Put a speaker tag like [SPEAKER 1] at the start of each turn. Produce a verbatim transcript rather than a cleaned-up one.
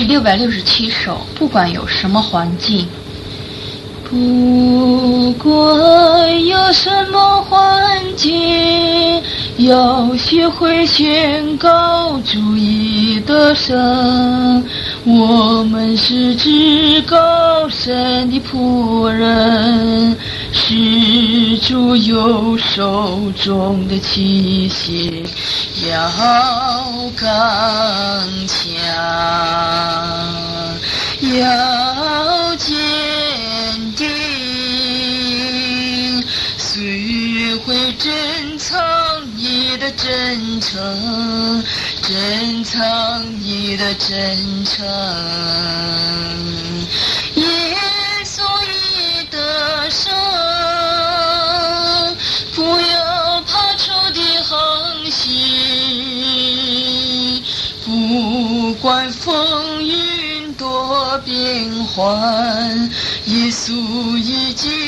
[SPEAKER 1] 六百六十七首，不管有什么环境，
[SPEAKER 2] 不管有什么环境，要学会宣告主义的声。我们是至高神的仆人，是主右手中的器械，要刚强，要坚定，岁月会珍藏你的真诚，珍藏你的真诚。耶稣已得胜，不要怕仇的横行，不管风云多变幻，耶稣已经